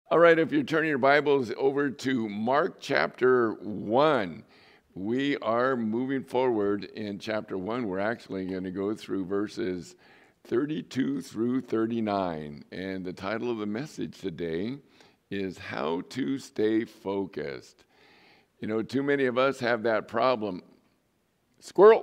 All right, if you're turning your Bibles over to Mark chapter 1, we are moving forward in chapter 1. We're actually going to go through verses 32 through 39. And the title of the message today is How to Stay Focused. You know, too many of us have that problem. Squirrel.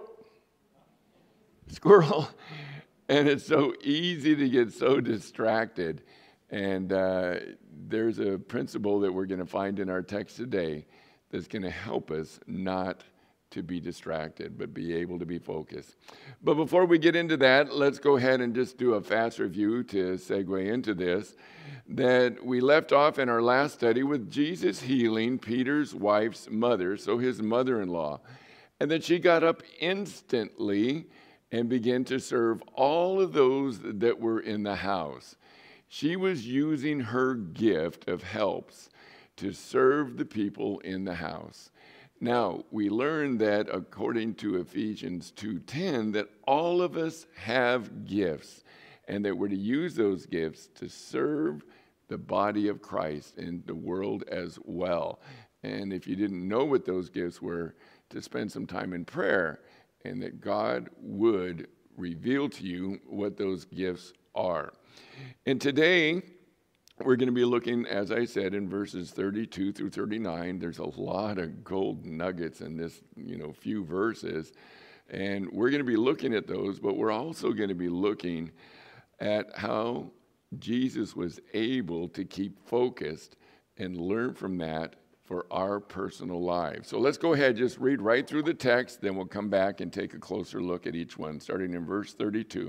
And it's so easy to get so distracted. And there's a principle that we're going to find in our text today that's going to help us not to be distracted, but be able to be focused. But before we get into that, let's go ahead and just do a fast review to segue into this. That we left off in our last study with Jesus healing Peter's wife's mother, so his mother-in-law. And then she got up instantly and began to serve all of those that were in the house. She was using her gift of helps to serve the people in the house. Now, we learned that according to Ephesians 2:10, that all of us have gifts and that we're to use those gifts to serve the body of Christ in the world as well. And if you didn't know what those gifts were, to spend some time in prayer and that God would reveal to you what those gifts are. And today, we're going to be looking, as I said, in verses 32 through 39. There's a lot of gold nuggets in this, few verses. And we're going to be looking at those, but we're also going to be looking at how Jesus was able to keep focused and learn from that for our personal lives. So let's go ahead, just read right through the text, then we'll come back and take a closer look at each one, starting in verse 32.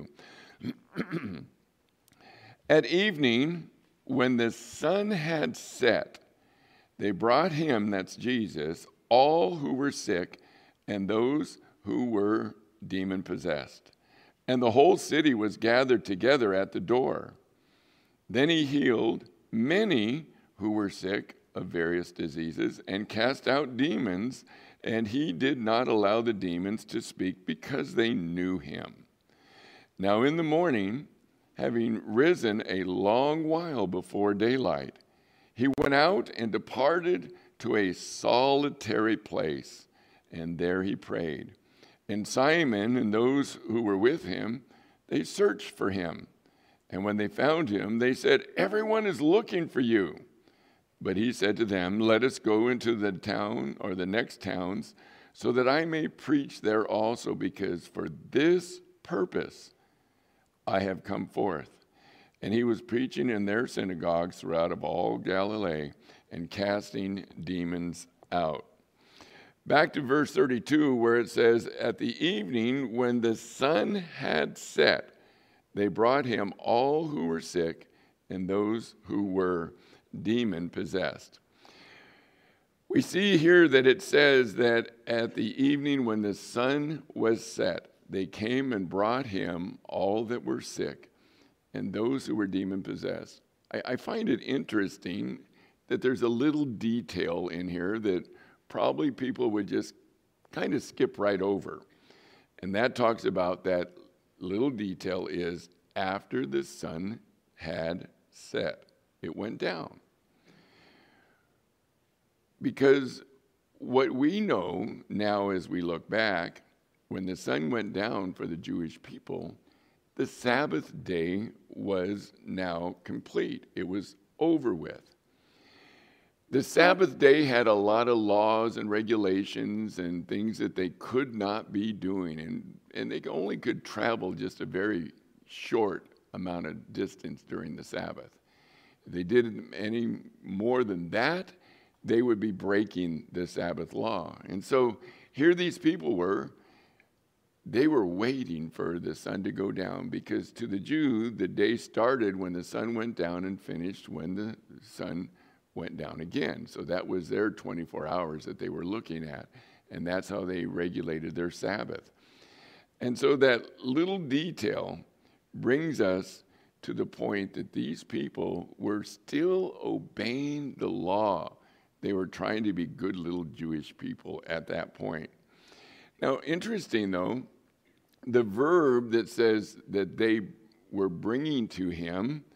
At evening, when the sun had set, they brought him, that's Jesus, all who were sick and those who were demon-possessed. And the whole city was gathered together at the door. Then he healed many who were sick of various diseases and cast out demons, and he did not allow the demons to speak because they knew him. Now in the morning, having risen a long while before daylight, he went out and departed to a solitary place, and there he prayed. And Simon and those who were with him, they searched for him. And when they found him, they said, "Everyone is looking for you." But he said to them, "Let us go into the town or the next towns, so that I may preach there also, because for this purpose I have come forth." And he was preaching in their synagogues throughout of all Galilee and casting demons out. Back to verse 32, where it says, "At the evening, when the sun had set, they brought him all who were sick and those who were demon-possessed." We see here that it says that at the evening when the sun was set, they came and brought him all that were sick and those who were demon-possessed. I find it interesting that there's a little detail in here that probably people would just kind of skip right over. And that talks about that little detail is after the sun had set, it went down. Because what we know now as we look back, when the sun went down for the Jewish people, the Sabbath day was now complete. It was over with. The Sabbath day had a lot of laws and regulations and things that they could not be doing, and they only could travel just a very short amount of distance during the Sabbath. If they did any more than that, they would be breaking the Sabbath law. And so here these people were. They were waiting for the sun to go down, because to the Jew, the day started when the sun went down and finished when the sun went down again. So that was their 24 hours that they were looking at, and that's how they regulated their Sabbath. And so that little detail brings us to the point that these people were still obeying the law. They were trying to be good little Jewish people at that point. Now, interesting though, the verb that says that they were bringing to him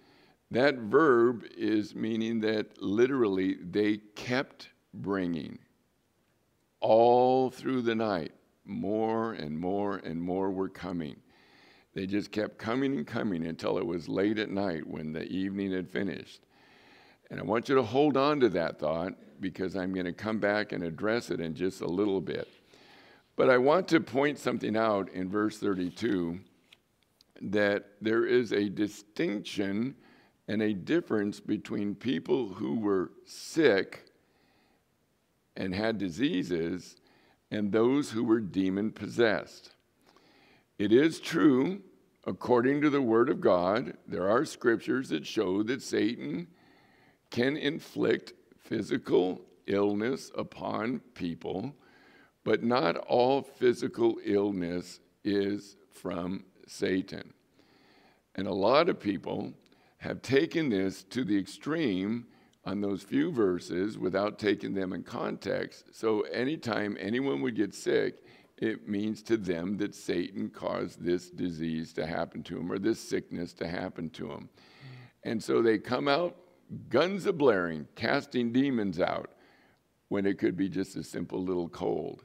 That verb is meaning that literally they kept bringing all through the night. More and more and more were coming. They just kept coming and coming until it was late at night when the evening had finished. And I want you to hold on to that thought because I'm going to come back and address it in just a little bit. But I want to point something out in verse 32, that there is a distinction and a difference between people who were sick and had diseases and those who were demon-possessed. It is true, according to the Word of God, there are scriptures that show that Satan can inflict physical illness upon people, but not all physical illness is from Satan. And a lot of people have taken this to the extreme on those few verses without taking them in context. So anytime anyone would get sick, it means to them that Satan caused this disease to happen to them or this sickness to happen to them. And so they come out guns a-blaring, casting demons out, when it could be just a simple little cold.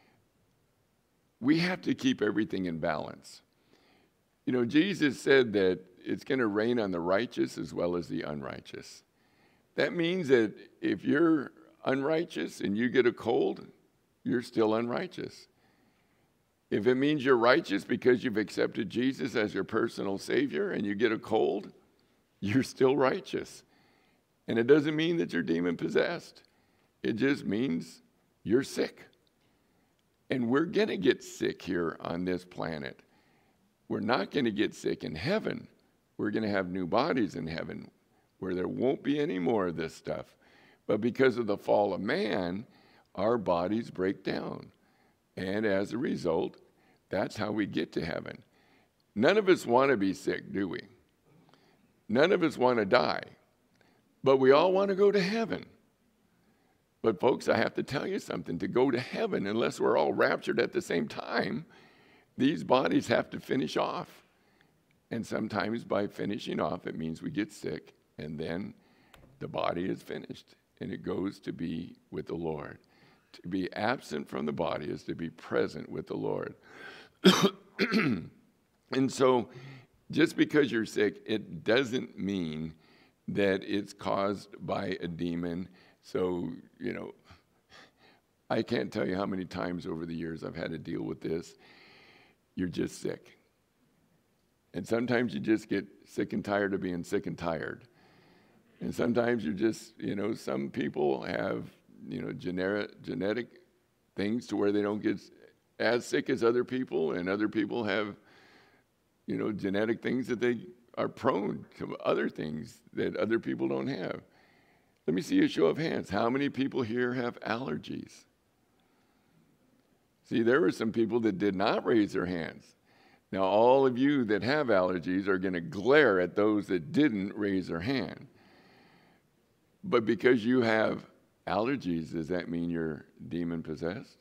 We have to keep everything in balance. You know, Jesus said that it's going to rain on the righteous as well as the unrighteous. That means that if you're unrighteous and you get a cold, you're still unrighteous. If it means you're righteous because you've accepted Jesus as your personal Savior and you get a cold, you're still righteous. And it doesn't mean that you're demon-possessed. It just means you're sick. And we're going to get sick here on this planet. We're not going to get sick in heaven. We're going to have new bodies in heaven where there won't be any more of this stuff. But because of the fall of man, our bodies break down. And as a result, that's how we get to heaven. None of us want to be sick, do we? None of us want to die. But we all want to go to heaven. But folks, I have to tell you something. To go to heaven, unless we're all raptured at the same time, these bodies have to finish off. And sometimes by finishing off, it means we get sick, and then the body is finished, and it goes to be with the Lord. To be absent from the body is to be present with the Lord. And so, just because you're sick, it doesn't mean that it's caused by a demon. So, you know, I can't tell you how many times over the years I've had to deal with this. You're just sick. And sometimes you just get sick and tired of being sick and tired. And sometimes you just, you know, some people have, you know, genetic things to where they don't get as sick as other people, and other people have, you know, genetic things that they are prone to other things that other people don't have. Let me see a show of hands. How many people here have allergies? See, there were some people that did not raise their hands. Now, all of you that have allergies are going to glare at those that didn't raise their hand. But because you have allergies, does that mean you're demon-possessed?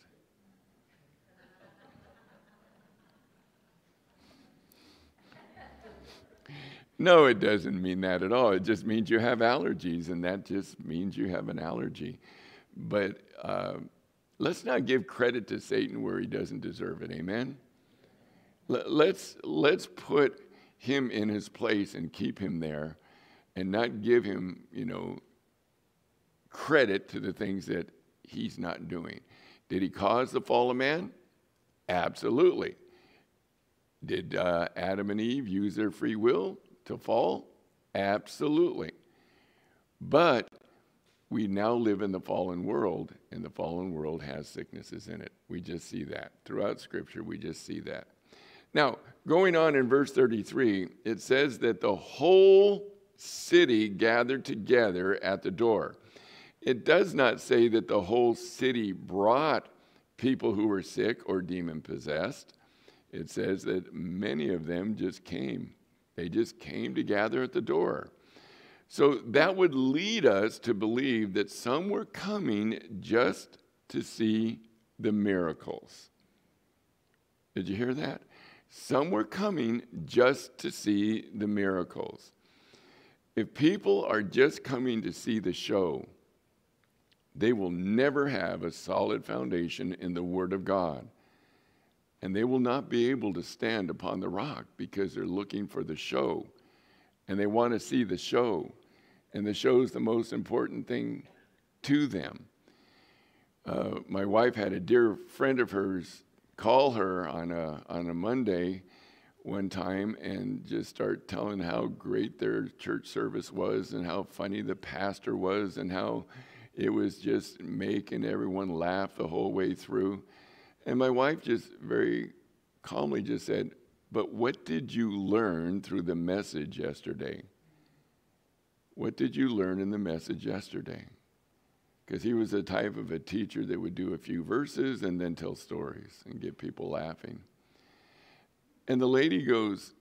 No, it doesn't mean that at all. It just means you have allergies, and that just means you have an allergy. But let's not give credit to Satan where he doesn't deserve it. Amen? Let's put him in his place and keep him there, and not give him, you know, credit to the things that he's not doing. Did he cause the fall of man? Absolutely. Did Adam and Eve use their free will to fall? Absolutely. But we now live in the fallen world, and the fallen world has sicknesses in it. We just see that. Throughout Scripture, we just see that. Now, going on in verse 33, it says that the whole city gathered together at the door. It does not say that the whole city brought people who were sick or demon-possessed. It says that many of them just came. They just came to gather at the door. So that would lead us to believe that some were coming just to see the miracles. Did you hear that? Some were coming just to see the miracles. If people are just coming to see the show, they will never have a solid foundation in the Word of God. And they will not be able to stand upon the rock because they're looking for the show. And they want to see the show. And the show is the most important thing to them. My wife had a dear friend of hers call her on a Monday one time and just start telling how great their church service was and how funny the pastor was and how it was just making everyone laugh the whole way through. And my wife just very calmly just said, "But what did you learn through the message yesterday? What did you learn in the message yesterday?" Because he was the type of a teacher that would do a few verses and then tell stories and get people laughing. And the lady goes,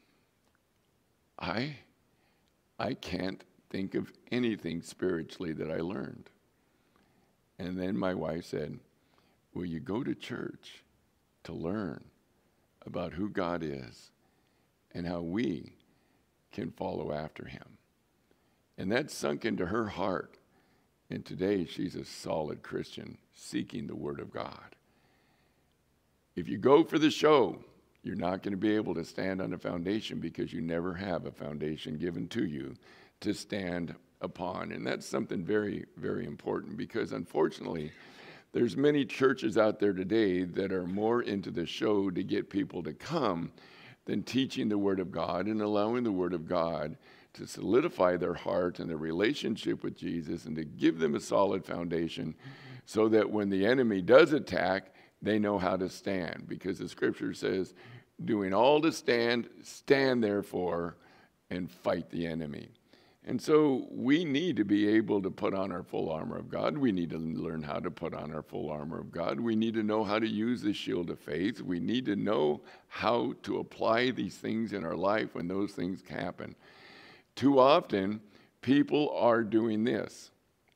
I can't think of anything spiritually that I learned. And then my wife said, "Well, you go to church to learn about who God is and how we can follow after him." And that sunk into her heart. And today she's a solid Christian seeking the Word of God. If you go for the show, you're not going to be able to stand on a foundation because you never have a foundation given to you to stand upon. And that's something very, very important because unfortunately, there's many churches out there today that are more into the show to get people to come than teaching the Word of God and allowing the Word of God to solidify their heart and their relationship with Jesus and to give them a solid foundation so that when the enemy does attack, they know how to stand. Because the scripture says, doing all to stand, stand therefore and fight the enemy. And so we need to be able to put on our full armor of God. We need to learn how to put on our full armor of God. We need to know how to use the shield of faith. We need to know how to apply these things in our life when those things happen. Too often, people are doing this.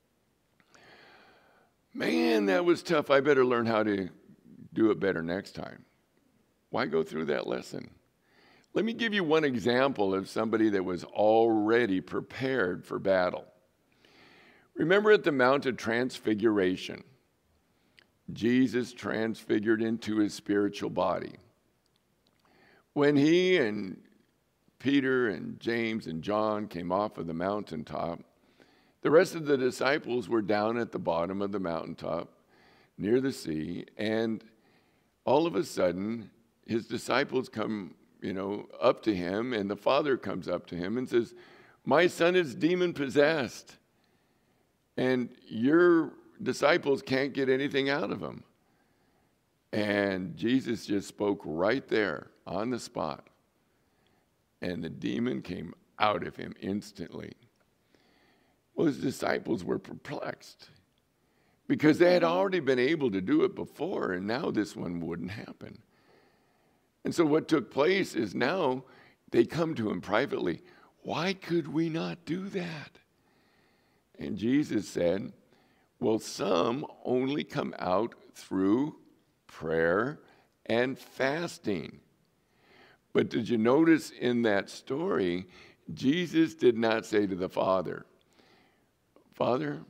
Man, that was tough. I better learn how to do it better next time. Why go through that lesson? Let me give you one example of somebody that was already prepared for battle. Remember at the Mount of Transfiguration, Jesus transfigured into his spiritual body. When he and Peter and James and John came off of the mountaintop, the rest of the disciples were down at the bottom of the mountaintop near the sea, and all of a sudden, his disciples come, up to him, and the Father comes up to him and says, "My son is demon-possessed, and your disciples can't get anything out of him." And Jesus just spoke right there on the spot. And the demon came out of him instantly. Well, his disciples were perplexed because they had already been able to do it before, and now this one wouldn't happen. And so what took place is now they come to him privately. "Why could we not do that?" And Jesus said, "Well, some only come out through prayer and fasting." But did you notice in that story, Jesus did not say to the Father, "Father,"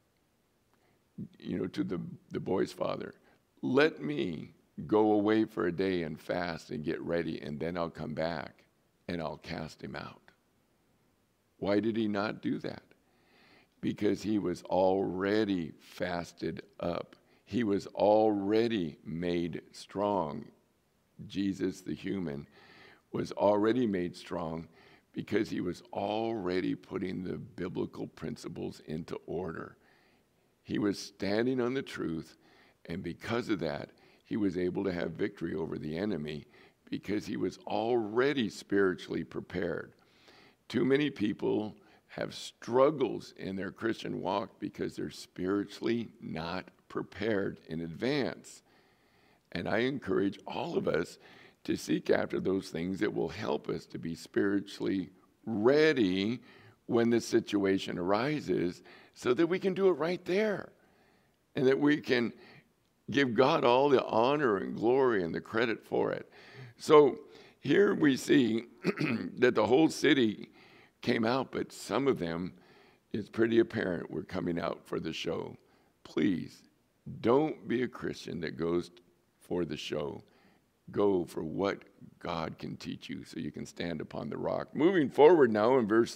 to the boy's father, "let me go away for a day and fast and get ready, and then I'll come back and I'll cast him out." Why did he not do that? Because he was already fasted up. He was already made strong. Jesus, the human, was already made strong because he was already putting the biblical principles into order. He was standing on the truth, and because of that, he was able to have victory over the enemy because he was already spiritually prepared. Too many people have struggles in their Christian walk because they're spiritually not prepared in advance. And I encourage all of us to seek after those things that will help us to be spiritually ready when the situation arises so that we can do it right there and that we can give God all the honor and glory and the credit for it. So here we see that the whole city came out, but some of them, it's pretty apparent, were coming out for the show. Please, don't be a Christian that goes for the show. Go for what God can teach you so you can stand upon the rock. Moving forward now in verse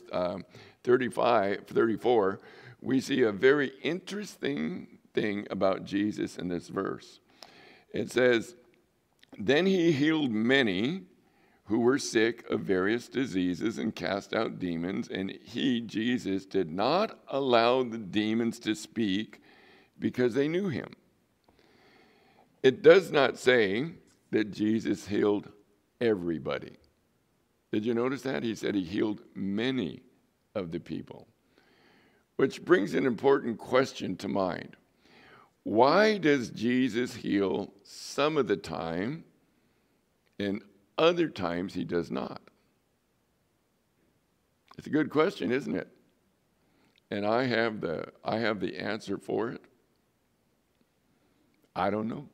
34, we see a very interesting thing about Jesus in this verse. It says, "Then he healed many who were sick of various diseases and cast out demons, and he, Jesus, did not allow the demons to speak because they knew him." It does not say that Jesus healed everybody. Did you notice that? He said he healed many of the people, which brings an important question to mind. Why does Jesus heal some of the time and other times he does not? It's a good question, isn't it? And I have the answer for it. I don't know.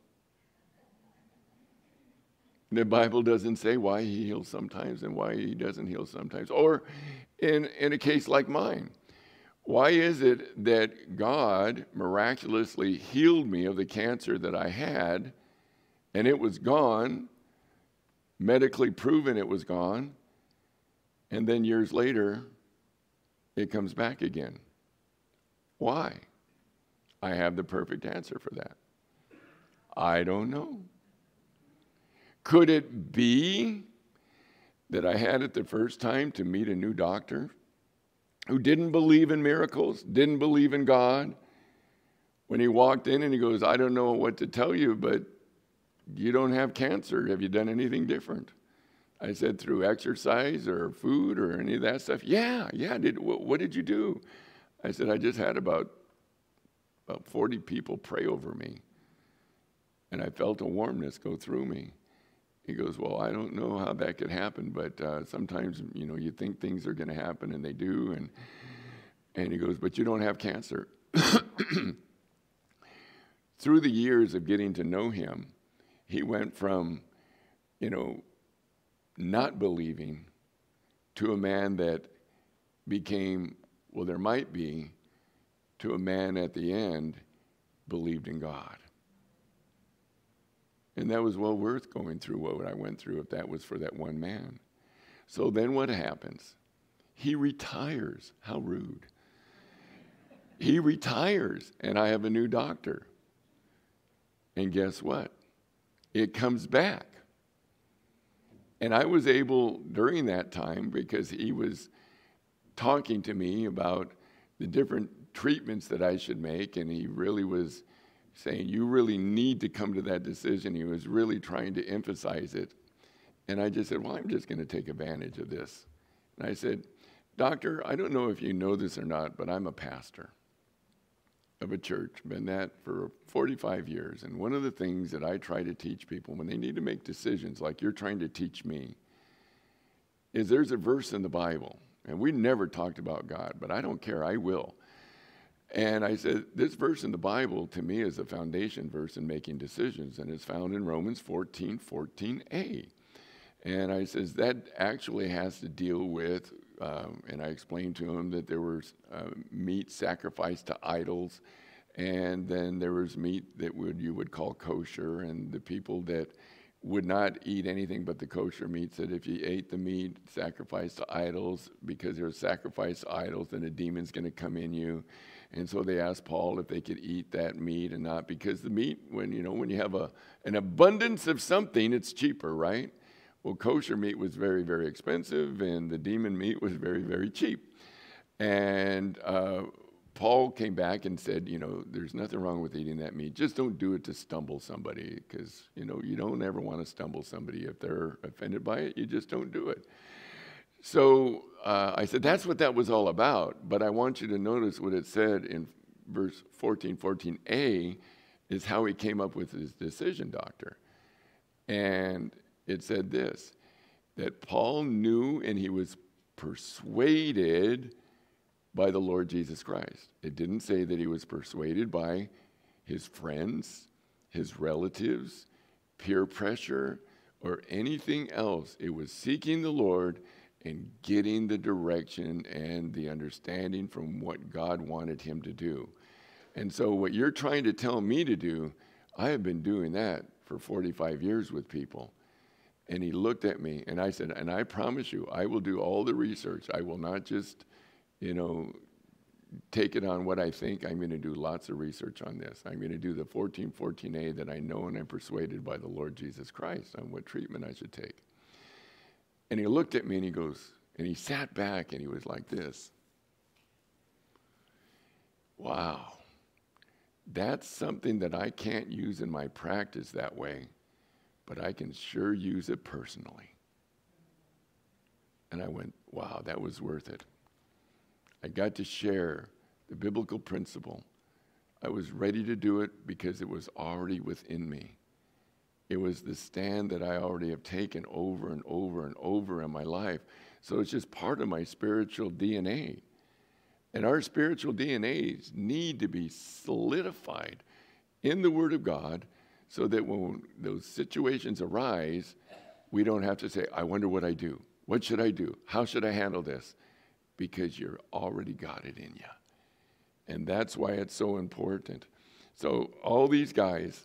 The Bible doesn't say why he heals sometimes and why he doesn't heal sometimes. Or in a case like mine, why is it that God miraculously healed me of the cancer that I had and it was gone, medically proven it was gone, and then years later it comes back again? Why? I have the perfect answer for that. I don't know. Could it be that I had it the first time to meet a new doctor who didn't believe in miracles, didn't believe in God? When he walked in and he goes, "I don't know what to tell you, but you don't have cancer. Have you done anything different?" I said, "Through exercise or food or any of that stuff?" Yeah. What did you do? I said, "I just had about 40 people pray over me, and I felt a warmness go through me." He goes, "Well, I don't know how that could happen, but sometimes, you think things are going to happen, and they do." And he goes, "But you don't have cancer." Through the years of getting to know him, he went from, not believing to a man that became, well, there might be, to a man at the end believed in God. And that was well worth going through what I went through if that was for that one man. So then what happens? He retires. How rude. He retires, and I have a new doctor. And guess what? It comes back. And I was able, during that time, because he was talking to me about the different treatments that I should make, and he really was saying, "You really need to come to that decision." He was really trying to emphasize it. And I just said, "Well, I'm just going to take advantage of this." And I said, "Doctor, I don't know if you know this or not, but I'm a pastor of a church. Been that for 45 years. And one of the things that I try to teach people when they need to make decisions, like you're trying to teach me, is there's a verse in the Bible. And we never talked about God, but I don't care. I will." And I said, this verse in the Bible to me is a foundation verse in making decisions, and it's found in Romans 14:14a. And I says that actually has to deal with, and I explained to him that there was meat sacrificed to idols, and then there was meat that you would call kosher, and the people that would not eat anything but the kosher meat said if you ate the meat sacrificed to idols, because there was sacrificed to idols, then a demon's going to come in you. And so they asked Paul if they could eat that meat and not, because the meat, when you have an abundance of something, it's cheaper, right? Well, kosher meat was very, very expensive, and the demon meat was very, very cheap. And Paul came back and said, there's nothing wrong with eating that meat. Just don't do it to stumble somebody, because, you don't ever want to stumble somebody. If they're offended by it, you just don't do it. So I said, that's what that was all about. But I want you to notice what it said in verse 14:14a is how he came up with his decision, doctor. And it said this, that Paul knew and he was persuaded by the Lord Jesus Christ. It didn't say that he was persuaded by his friends, his relatives, peer pressure, or anything else. It was seeking the Lord and getting the direction and the understanding from what God wanted him to do. And so what you're trying to tell me to do, I have been doing that for 45 years with people. And he looked at me and I said, and I promise you, I will do all the research. I will not just, take it on what I think. I'm going to do lots of research on this. I'm going to do the 1414A that I know and I'm persuaded by the Lord Jesus Christ on what treatment I should take. And he looked at me and he goes, and he sat back and he was like this. Wow. That's something that I can't use in my practice that way, but I can sure use it personally. And I went, wow, that was worth it. I got to share the biblical principle. I was ready to do it because it was already within me. It was the stand that I already have taken over and over and over in my life. So it's just part of my spiritual DNA. And our spiritual DNAs need to be solidified in the Word of God so that when those situations arise, we don't have to say, I wonder what I do. What should I do? How should I handle this? Because you're already got it in you. And that's why it's so important. So all these guys,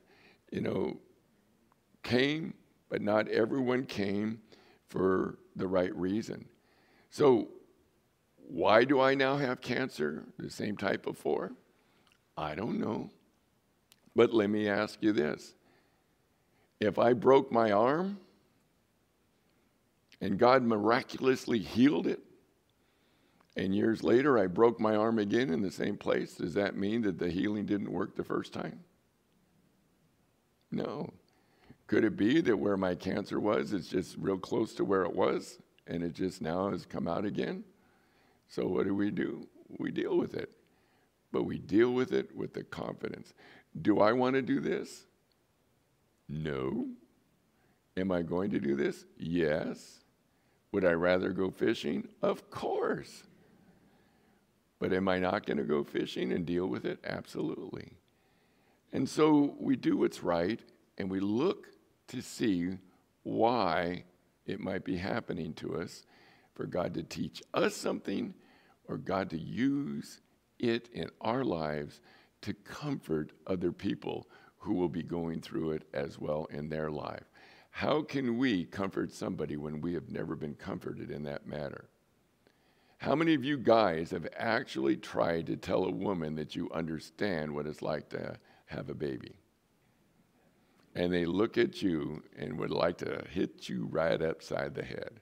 came, but not everyone came for the right reason. So why do I now have cancer? The same type of 4? I don't know. But let me ask you this. If I broke my arm and God miraculously healed it, and years later I broke my arm again in the same place, does that mean that the healing didn't work the first time? No. Could it be that where my cancer was, it's just real close to where it was, and it just now has come out again? So what do? We deal with it. But we deal with it with the confidence. Do I want to do this? No. Am I going to do this? Yes. Would I rather go fishing? Of course. But am I not going to go fishing and deal with it? Absolutely. And so we do what's right, and we look to see why it might be happening to us, for God to teach us something or God to use it in our lives to comfort other people who will be going through it as well in their life. How can we comfort somebody when we have never been comforted in that matter? How many of you guys have actually tried to tell a woman that you understand what it's like to have a baby? And they look at you and would like to hit you right upside the head.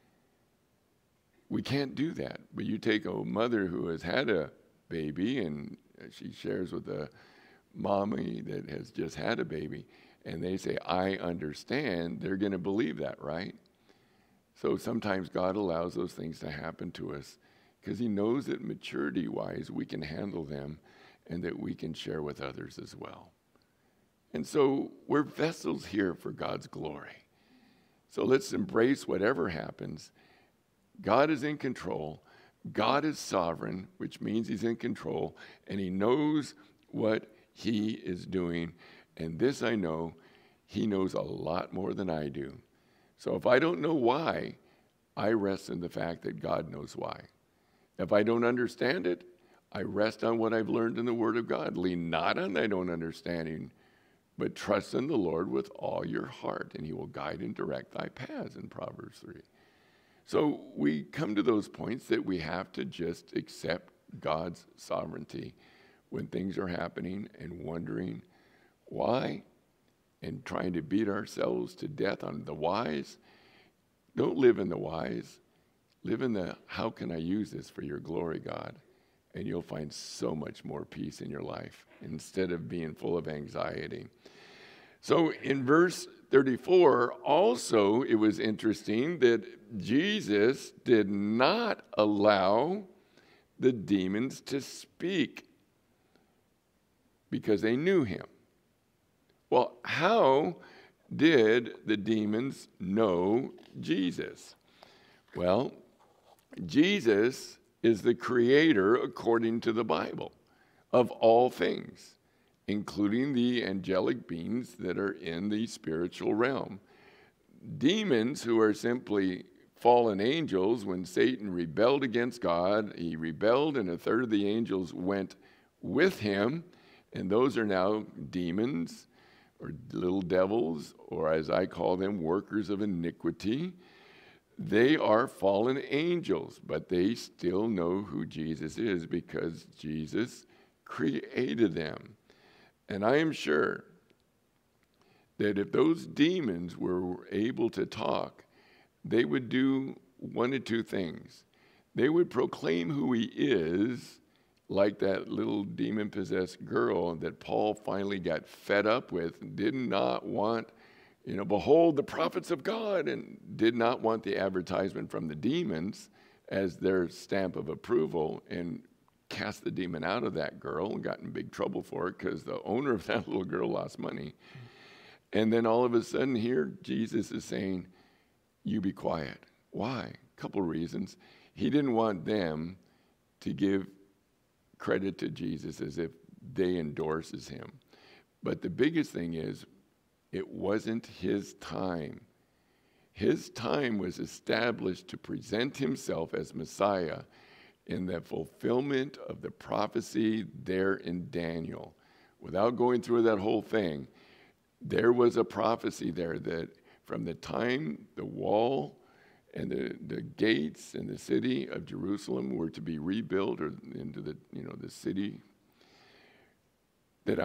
We can't do that. But you take a mother who has had a baby and she shares with a mommy that has just had a baby, and they say, I understand, they're going to believe that, right? So sometimes God allows those things to happen to us because he knows that maturity-wise we can handle them and that we can share with others as well. And so we're vessels here for God's glory. So let's embrace whatever happens. God is in control. God is sovereign, which means he's in control, and he knows what he is doing. And this I know, he knows a lot more than I do. So if I don't know why, I rest in the fact that God knows why. If I don't understand it, I rest on what I've learned in the Word of God. Lean not on thine own understanding, but trust in the Lord with all your heart, and he will guide and direct thy paths in Proverbs 3. So we come to those points that we have to just accept God's sovereignty when things are happening and wondering why and trying to beat ourselves to death on the whys. Don't live in the whys. Live in the how can I use this for your glory, God? And you'll find so much more peace in your life instead of being full of anxiety. So in verse 34, also it was interesting that Jesus did not allow the demons to speak because they knew him. Well, how did the demons know Jesus? Well, Jesus is the creator, according to the Bible, of all things, including the angelic beings that are in the spiritual realm. Demons, who are simply fallen angels, when Satan rebelled against God, he rebelled, and a third of the angels went with him, and those are now demons or little devils, or as I call them, workers of iniquity. They are fallen angels, but they still know who Jesus is because Jesus created them. And I am sure that if those demons were able to talk, they would do one of two things. They would proclaim who he is, like that little demon-possessed girl that Paul finally got fed up with, did not want, behold the prophets of God, and did not want the advertisement from the demons as their stamp of approval, and cast the demon out of that girl and got in big trouble for it because the owner of that little girl lost money. And then all of a sudden here, Jesus is saying, you be quiet. Why? A couple reasons. He didn't want them to give credit to Jesus as if they endorses him. But the biggest thing is, it wasn't his time. His time was established to present himself as Messiah in the fulfillment of the prophecy there in Daniel. Without going through that whole thing, there was a prophecy there that from the time the wall and the gates in the city of Jerusalem were to be rebuilt, or into the city, that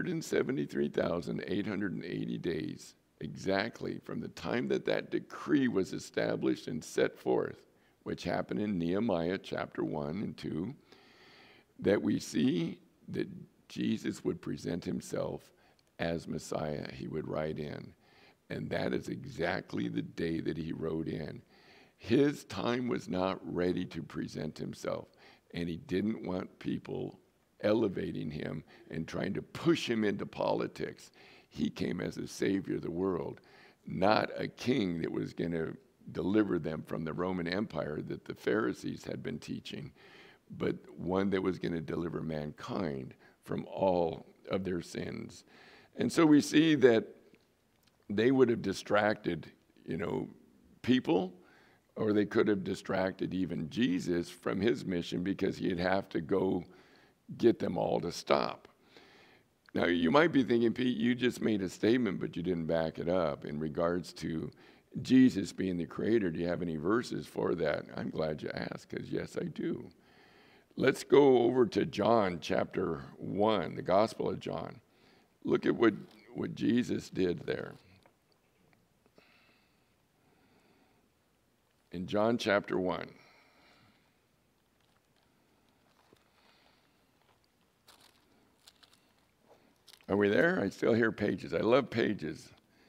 173,880 days exactly from the time that decree was established and set forth, which happened in Nehemiah chapter 1 and 2, that we see that Jesus would present himself as Messiah. He would ride in. And that is exactly the day that he rode in. His time was not ready to present himself, and he didn't want people elevating him and trying to push him into politics. He came as a savior of the world, not a king that was going to deliver them from the Roman Empire that the Pharisees had been teaching, but one that was going to deliver mankind from all of their sins. And so we see that they would have distracted, people, or they could have distracted even Jesus from his mission, because he'd have to go get them all to stop. Now, you might be thinking, Pete, you just made a statement, but you didn't back it up in regards to Jesus being the creator. Do you have any verses for that? I'm glad you asked, because yes, I do. Let's go over to John chapter 1, the Gospel of John. Look at what Jesus did there. In John chapter 1. Are we there? I still hear pages. I love pages.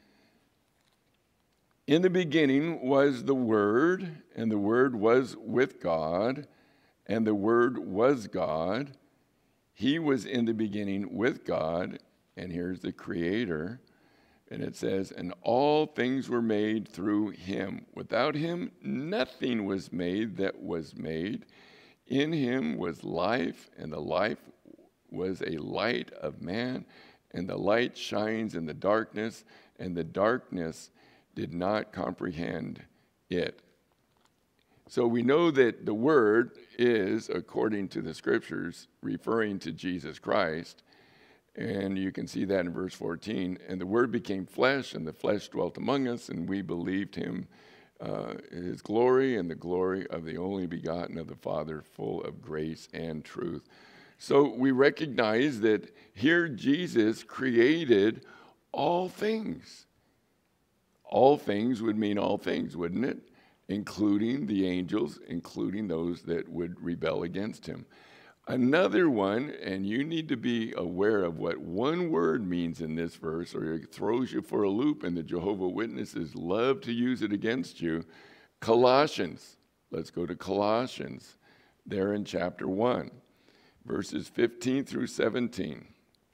In the beginning was the Word, and the Word was with God, and the Word was God. He was in the beginning with God, and here's the Creator. And it says, and all things were made through him. Without him, nothing was made that was made. In him was life, and the life was a light of man. And the light shines in the darkness, and the darkness did not comprehend it. So we know that the Word is, according to the Scriptures, referring to Jesus Christ. And you can see that in verse 14. And the Word became flesh, and the flesh dwelt among us, and we believed him, his glory, and the glory of the only begotten of the Father, full of grace and truth. So we recognize that here Jesus created all things. All things would mean all things, wouldn't it? Including the angels, including those that would rebel against him. Another one, and you need to be aware of what one word means in this verse, or it throws you for a loop, and the Jehovah's Witnesses love to use it against you. Colossians. Let's go to Colossians, there in chapter 1, verses 15 through 17.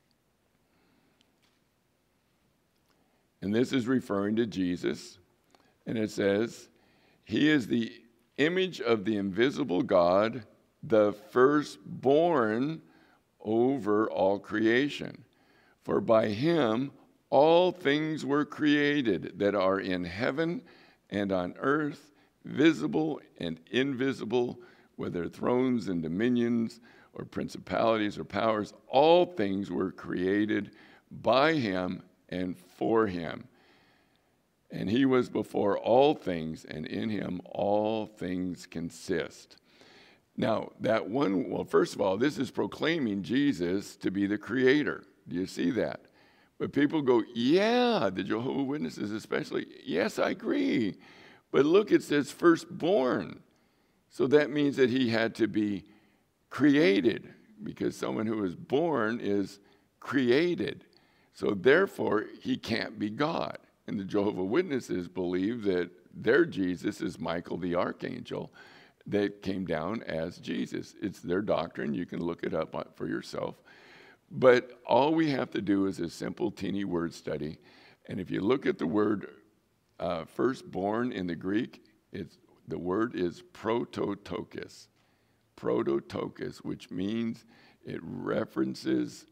And this is referring to Jesus, and it says, he is the image of the invisible God, the firstborn over all creation. For by him all things were created that are in heaven and on earth, visible and invisible, whether thrones and dominions or principalities or powers, all things were created by him and for him. And he was before all things, and in him all things consist. Now, first of all, this is proclaiming Jesus to be the creator. Do you see that? But people go, yeah, the Jehovah's Witnesses especially, yes, I agree. But look, it says firstborn. So that means that he had to be created, because someone who is born is created. So therefore, he can't be God. And the Jehovah's Witnesses believe that their Jesus is Michael the Archangel that came down as Jesus. It's their doctrine. You can look it up for yourself. But all we have to do is a simple, teeny word study. And if you look at the word firstborn in the Greek, the word is prototokos. Prototokos, which means it references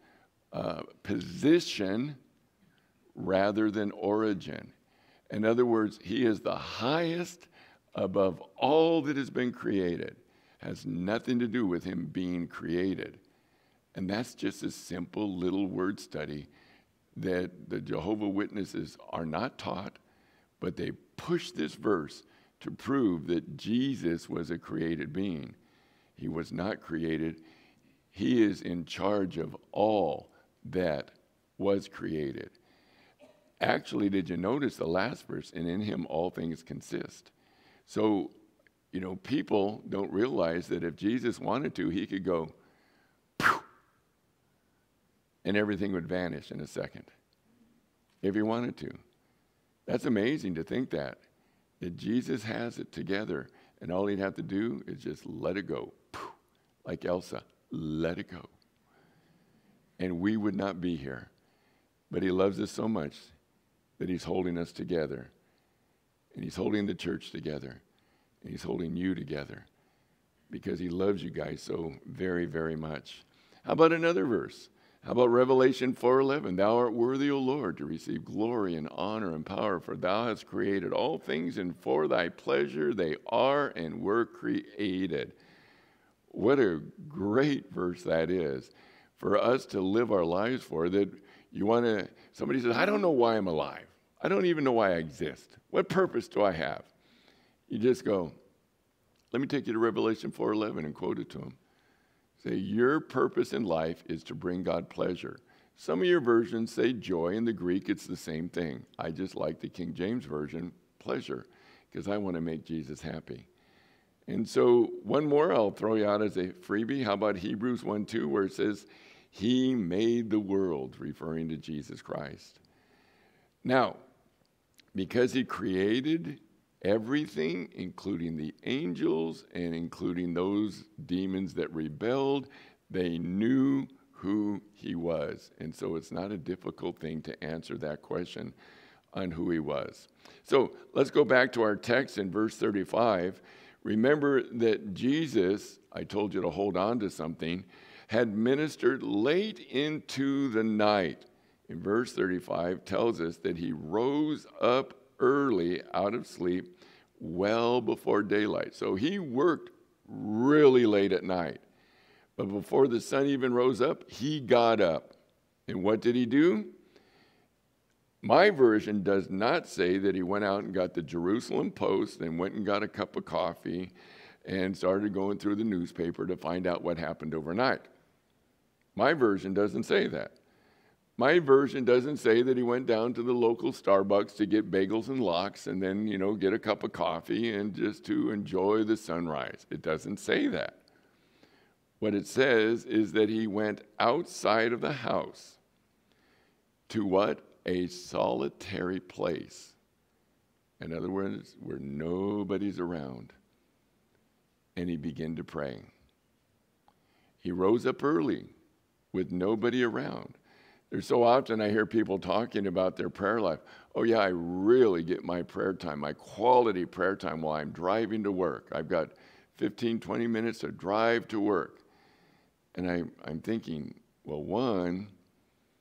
position rather than origin. In other words, he is the highest above all that has been created. Has nothing to do with him being created. And that's just a simple little word study that the Jehovah's Witnesses are not taught, but they push this verse to prove that Jesus was a created being. He was not created. He is in charge of all that was created. Actually, did you notice the last verse? And in him all things consist. So, people don't realize that if Jesus wanted to, he could go, phew, and everything would vanish in a second, if he wanted to. That's amazing to think that Jesus has it together, and all he'd have to do is just let it go, phew, like Elsa, let it go. And we would not be here. But he loves us so much that he's holding us together. And he's holding the church together. And he's holding you together. Because he loves you guys so very, very much. How about another verse? How about Revelation 4:11? Thou art worthy, O Lord, to receive glory and honor and power, for thou hast created all things, and for thy pleasure they are and were created. What a great verse that is for us to live our lives for. That somebody says, I don't know why I'm alive. I don't even know why I exist. What purpose do I have? You just go, let me take you to Revelation 4:11 and quote it to them. Say, your purpose in life is to bring God pleasure. Some of your versions say joy. In the Greek, it's the same thing. I just like the King James Version, pleasure, because I want to make Jesus happy. And so one more I'll throw you out as a freebie. How about Hebrews 1:2, where it says, he made the world, referring to Jesus Christ. Now, because he created everything, including the angels and including those demons that rebelled, they knew who he was. And so it's not a difficult thing to answer that question on who he was. So let's go back to our text in verse 35. Remember that Jesus, I told you to hold on to something, had ministered late into the night. In verse 35 tells us that he rose up early out of sleep well before daylight. So he worked really late at night. But before the sun even rose up, he got up. And what did he do? My version does not say that he went out and got the Jerusalem Post and went and got a cup of coffee and started going through the newspaper to find out what happened overnight. My version doesn't say that. My version doesn't say that he went down to the local Starbucks to get bagels and lox and then, get a cup of coffee and just to enjoy the sunrise. It doesn't say that. What it says is that he went outside of the house to what? A solitary place. In other words, where nobody's around. And he began to pray. He rose up early with nobody around. There's so often I hear people talking about their prayer life. Oh yeah, I really get my prayer time, my quality prayer time while I'm driving to work. I've got 15, 20 minutes to drive to work. And I'm thinking, well, one,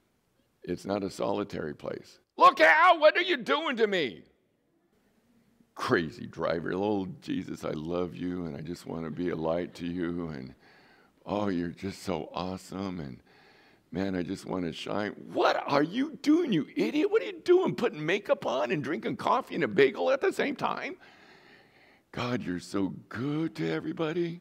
it's not a solitary place. Look out, what are you doing to me? crazy driver. Oh, Jesus, I love you, and I just want to be a light to you. And, oh, you're just so awesome. And, man, I just want to shine. What are you doing, you idiot? What are you doing, putting makeup on and drinking coffee and a bagel at the same time? God, you're so good to everybody.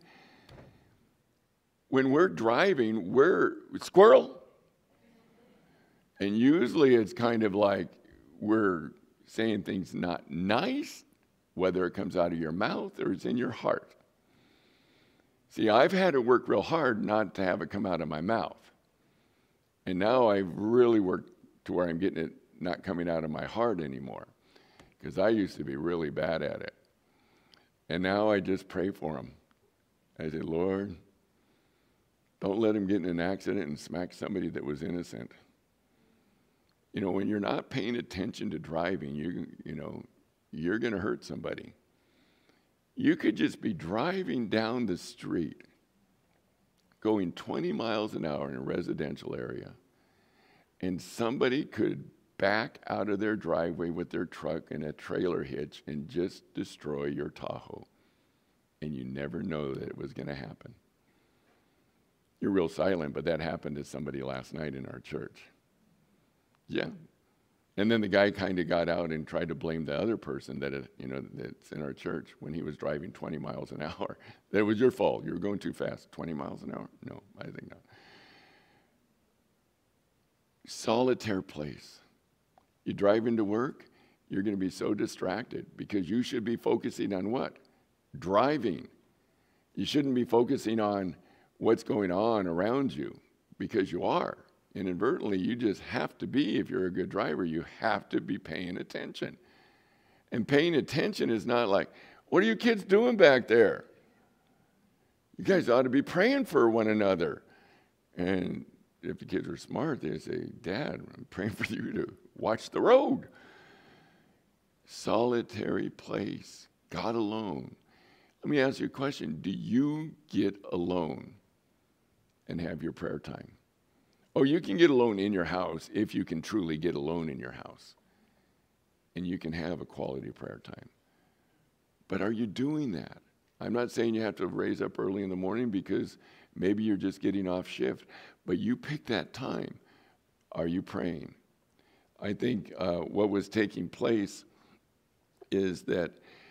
When we're driving, we're squirrel. And usually it's kind of like we're saying things not nice, whether it comes out of your mouth or it's in your heart. See, I've had to work real hard not to have it come out of my mouth. And now I've really worked to where I'm getting it not coming out of my heart anymore, because I used to be really bad at it. And now I just pray for them. I say, Lord, don't let him get in an accident and smack somebody that was innocent. You know, when you're not paying attention to driving, you're going to hurt somebody. You could just be driving down the street, going 20 miles an hour in a residential area, and somebody could back out of their driveway with their truck and a trailer hitch and just destroy your Tahoe. And you never know that it was going to happen. You're real silent, but that happened to somebody last night in our church. Yeah. And then the guy kind of got out and tried to blame the other person that's in our church when he was driving 20 miles an hour. That it was your fault. You were going too fast. 20 miles an hour? No, I think not. Solitary place. You drive into work, you're going to be so distracted because you should be focusing on what? Driving. You shouldn't be focusing on what's going on around you, because you are. Inadvertently, you just have to be, if you're a good driver, you have to be paying attention. And paying attention is not like, what are you kids doing back there? You guys ought to be praying for one another. And if the kids are smart, they say, Dad, I'm praying for you to watch the road. Solitary place, God alone. Let me ask you a question. Do you get alone and have your prayer time? Oh, you can get alone in your house if you can truly get alone in your house. And you can have a quality prayer time. But are you doing that? I'm not saying you have to raise up early in the morning, because maybe you're just getting off shift. But you pick that time. Are you praying? I think what was taking place is that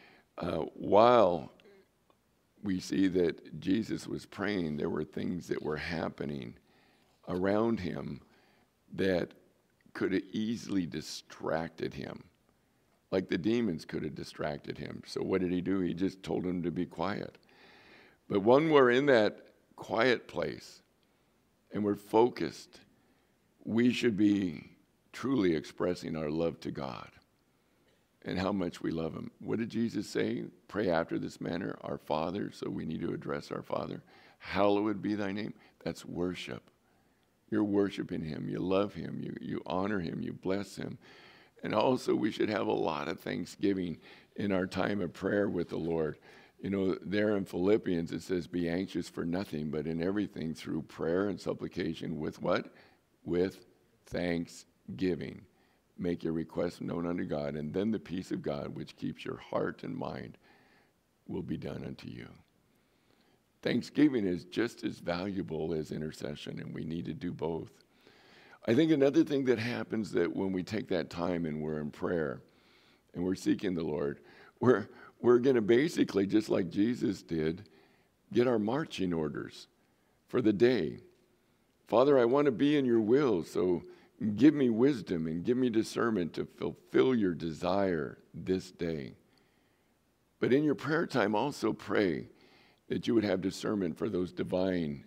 while we see that Jesus was praying, there were things that were happening around him that could have easily distracted him. Like the demons could have distracted him. So what did he do? He just told him to be quiet. But when we're in that quiet place and we're focused, we should be truly expressing our love to God and how much we love him. What did Jesus say? Pray after this manner, our Father. So we need to address our Father. Hallowed be thy name. That's worship. You're worshiping him. You love him. You honor him. You bless him. And also we should have a lot of thanksgiving in our time of prayer with the Lord. You know, there in Philippians it says, be anxious for nothing, but in everything through prayer and supplication with what? With thanksgiving. Make your requests known unto God, and then the peace of God, which keeps your heart and mind, will be done unto you. Thanksgiving is just as valuable as intercession, and we need to do both. I think another thing that happens that when we take that time and we're in prayer and we're seeking the Lord, we're going to basically, just like Jesus did, get our marching orders for the day. Father, I want to be in your will, so give me wisdom and give me discernment to fulfill your desire this day. But in your prayer time, also pray that you would have discernment for those divine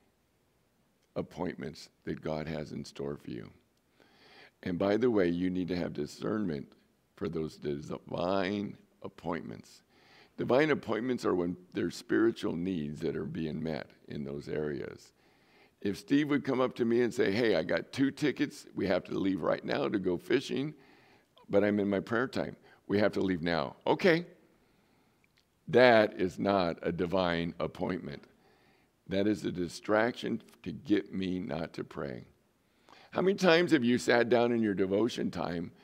appointments that God has in store for you. And by the way, you need to have discernment for those divine appointments. Divine appointments are when there's spiritual needs that are being met in those areas. If Steve would come up to me and say, hey, I got 2 tickets. We have to leave right now to go fishing, but I'm in my prayer time. We have to leave now. Okay. That is not a divine appointment. That is a distraction to get me not to pray. How many times have you sat down in your devotion time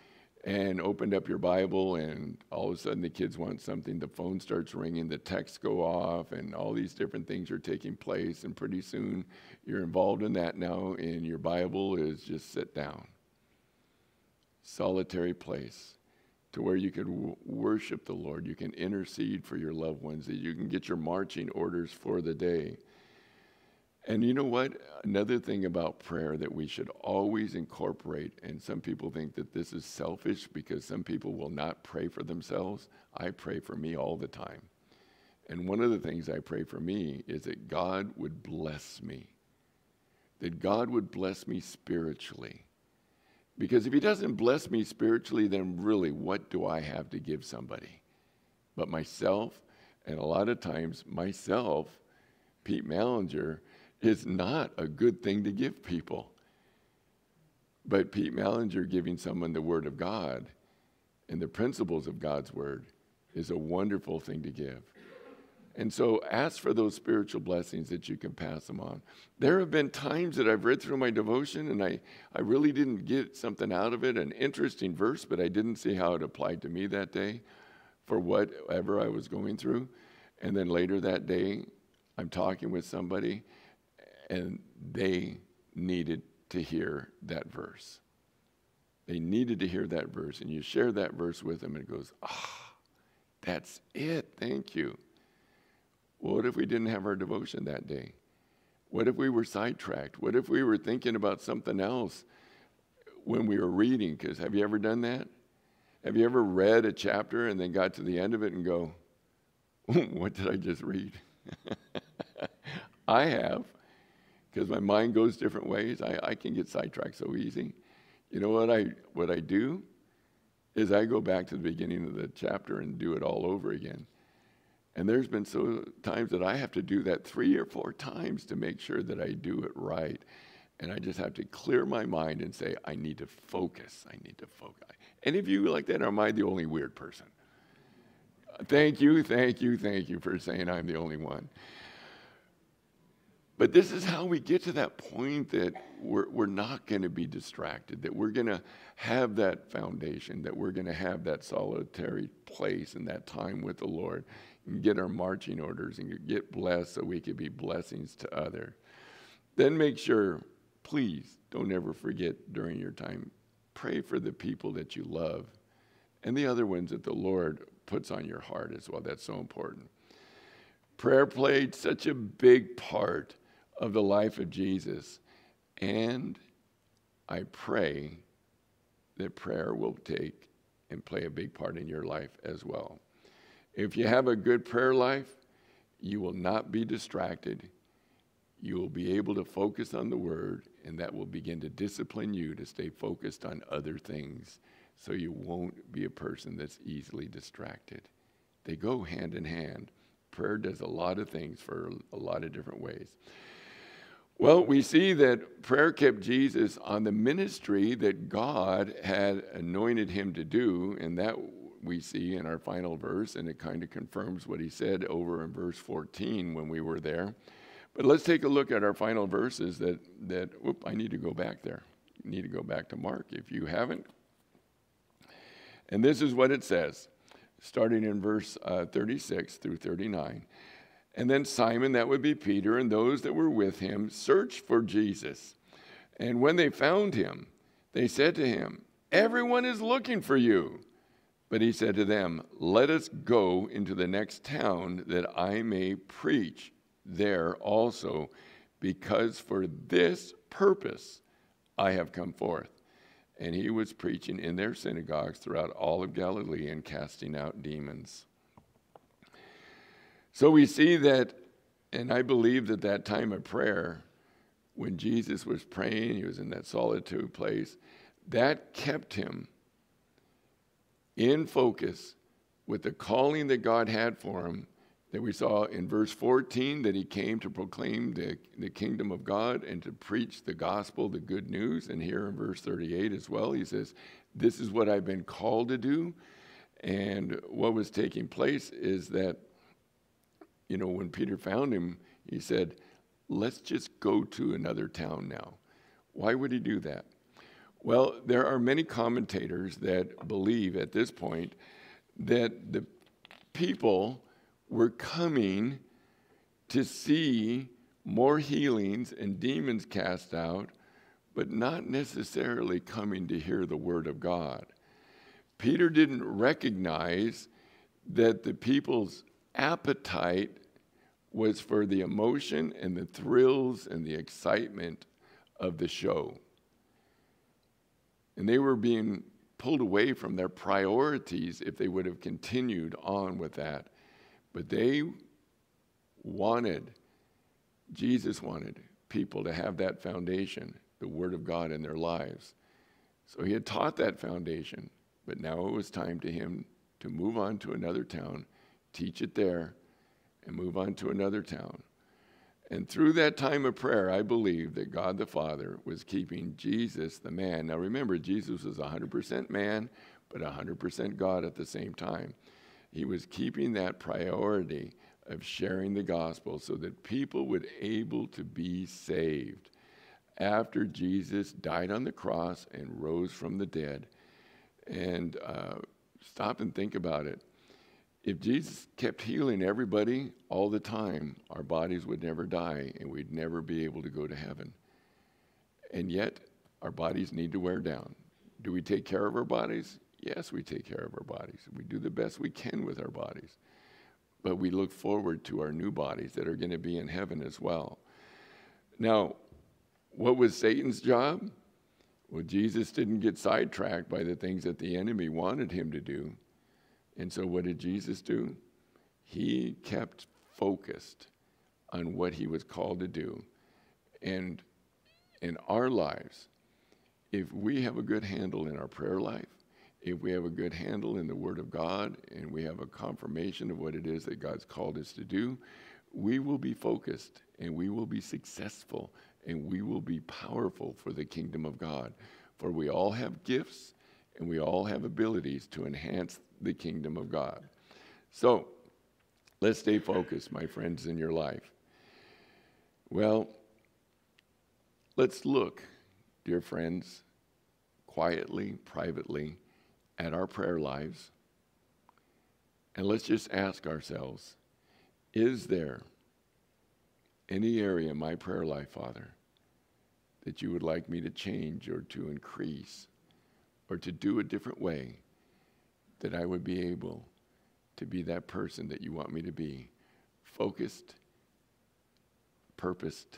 and opened up your Bible, and all of a sudden the kids want something, the phone starts ringing, the texts go off, and all these different things are taking place, and pretty soon you're involved in that now, and your Bible is just sit down. Solitary place to where you can worship the Lord, you can intercede for your loved ones, that you can get your marching orders for the day. And you know what? Another thing about prayer that we should always incorporate, and some people think that this is selfish because some people will not pray for themselves. I pray for me all the time. And one of the things I pray for me is that God would bless me, that God would bless me spiritually. Because if he doesn't bless me spiritually, then really what do I have to give somebody but myself? And a lot of times myself, Pete Mallinger, is not a good thing to give people. But Pete Mallinger giving someone the Word of God and the principles of God's Word is a wonderful thing to give. And so ask for those spiritual blessings that you can pass them on. There have been times that I've read through my devotion and I really didn't get something out of it, an interesting verse, but I didn't see how it applied to me that day for whatever I was going through. And then later that day, I'm talking with somebody and they needed to hear that verse. They needed to hear that verse. And you share that verse with them and it goes, that's it. Thank you. Well, what if we didn't have our devotion that day? What if we were sidetracked? What if we were thinking about something else when we were reading? Because have you ever done that? Have you ever read a chapter and then got to the end of it and go, what did I just read? I have. Because my mind goes different ways. I can get sidetracked so easy. You know what I do is I go back to the beginning of the chapter and do it all over again. And there's been so times that I have to do that 3 or 4 times to make sure that I do it right. And I just have to clear my mind and say, I need to focus. I need to focus. Any of you like that, or am I the only weird person? Thank you for saying I'm the only one. But this is how we get to that point that we're not going to be distracted, that we're going to have that foundation, that we're going to have that solitary place and that time with the Lord and get our marching orders and get blessed so we can be blessings to others. Then make sure, please, don't ever forget during your time, pray for the people that you love and the other ones that the Lord puts on your heart as well. That's so important. Prayer played such a big part of the life of Jesus. And I pray that prayer will take and play a big part in your life as well. If you have a good prayer life, you will not be distracted. You will be able to focus on the Word, and that will begin to discipline you to stay focused on other things so you won't be a person that's easily distracted. They go hand in hand. Prayer does a lot of things for a lot of different ways. Well, we see that prayer kept Jesus on the ministry that God had anointed him to do, and that we see in our final verse, and it kind of confirms what he said over in verse 14 when we were there. But let's take a look at our final verses I need to go back there. You need to go back to Mark if you haven't. And this is what it says, starting in verse 36 through 39. And then Simon, that would be Peter, and those that were with him searched for Jesus. And when they found him, they said to him, "Everyone is looking for you." But he said to them, "Let us go into the next town that I may preach there also, because for this purpose I have come forth." And he was preaching in their synagogues throughout all of Galilee and casting out demons. So we see that, and I believe that time of prayer, when Jesus was praying, he was in that solitude place, that kept him in focus with the calling that God had for him, that we saw in verse 14, that he came to proclaim the kingdom of God and to preach the gospel, the good news. And here in verse 38 as well, he says, this is what I've been called to do. And what was taking place is that, when Peter found him, he said, let's just go to another town now. Why would he do that? Well, there are many commentators that believe at this point that the people were coming to see more healings and demons cast out, but not necessarily coming to hear the word of God. Peter didn't recognize that the people's appetite was for the emotion and the thrills and the excitement of the show. And they were being pulled away from their priorities if they would have continued on with that. But Jesus wanted people to have that foundation, the Word of God in their lives. So he had taught that foundation, but now it was time to him to move on to another town, teach it there, and move on to another town. And through that time of prayer, I believe that God the Father was keeping Jesus, the man. Now remember, Jesus was 100% man, but 100% God at the same time. He was keeping that priority of sharing the gospel so that people would be able to be saved. After Jesus died on the cross and rose from the dead, and stop and think about it. If Jesus kept healing everybody all the time, our bodies would never die and we'd never be able to go to heaven. And yet, our bodies need to wear down. Do we take care of our bodies? Yes, we take care of our bodies. We do the best we can with our bodies. But we look forward to our new bodies that are going to be in heaven as well. Now, what was Satan's job? Well, Jesus didn't get sidetracked by the things that the enemy wanted him to do. And so what did Jesus do? He kept focused on what he was called to do. And in our lives, if we have a good handle in our prayer life, if we have a good handle in the Word of God, and we have a confirmation of what it is that God's called us to do, we will be focused, and we will be successful, and we will be powerful for the kingdom of God. For we all have gifts, and we all have abilities to enhance the kingdom of God. So, let's stay focused, my friends, in your life. Well, let's look, dear friends, quietly, privately, at our prayer lives, and let's just ask ourselves, is there any area in my prayer life, Father, that you would like me to change or to increase or to do a different way, that I would be able to be that person that you want me to be, focused, purposed,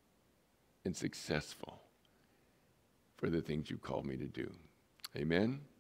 and successful for the things you called me to do. Amen?